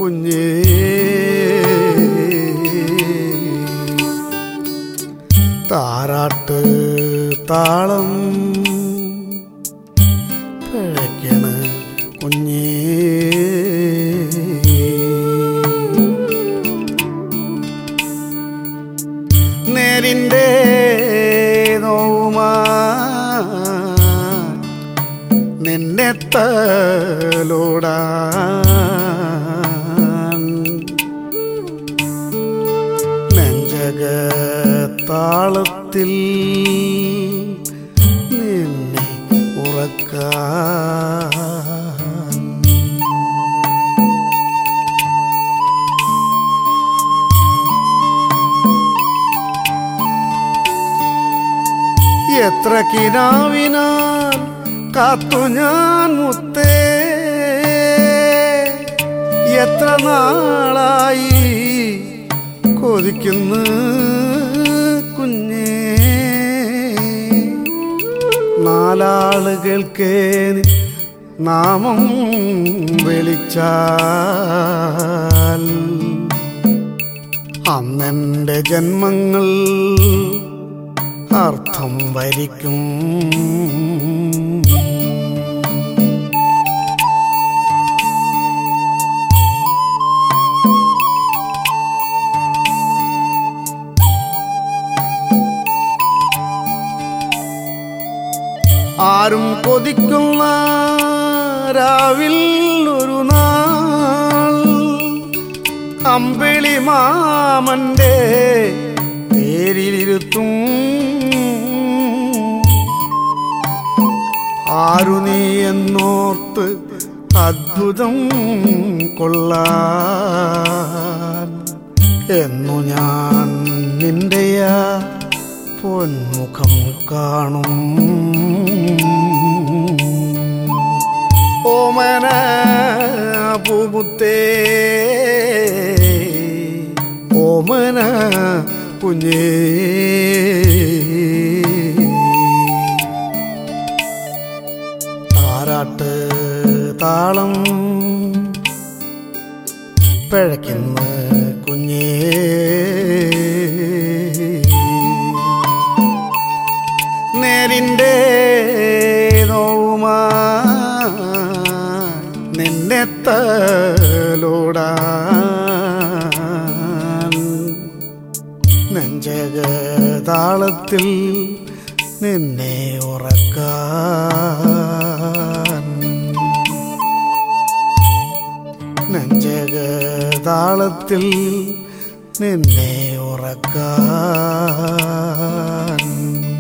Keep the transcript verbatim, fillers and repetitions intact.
കുഞ്ഞേ താരാട്ട് താളം പിഴയ്ക്കണ കുഞ്ഞേ നേരിൻ്റെ നോവുമാ നിന്നെ തലോടാൻ നെഞ്ചകത്താളത്തിൽ നിന്നെ ഉറക്കാൻ എത്ര കിനാവിനാൽ കാത്തു ഞാൻ മുത്തേ എത്ര നാളായി കൊതിക്കുന്നു കുഞ്ഞേ നാലാളുകൾക്ക് നാമം വിളിച്ചാൽ അന്നെൻ്റെ ജന്മങ്ങൾ അർത്ഥം വരിക്കും ആരും കൊതിക്കുന്ന രാവിൽ ഒരു നാൾ അമ്പിളി മാമന്റെ തേരിലിരുത്തും ആരു നീ എന്നോർത്ത് അദ്ഭുതം കൊള്ളാൻ എന്നു ഞാൻ നിന്റെയാ പൊന്മുഖം കാണും ഓമന പൂമുത്തേ ഓമന കുഞ്ഞേ താരാട്ട് താളം പിഴയ്ക്കുന്ന കുഞ്ഞേ നേരിൻ്റെ നോവുമാ നിന്നെ തലോടാൻ നെഞ്ചകതാളത്തിൽ നിന്നെ ഉറക്കാൻ നെഞ്ചകതാളത്തിൽ നിന്നെ ഉറക്കാൻ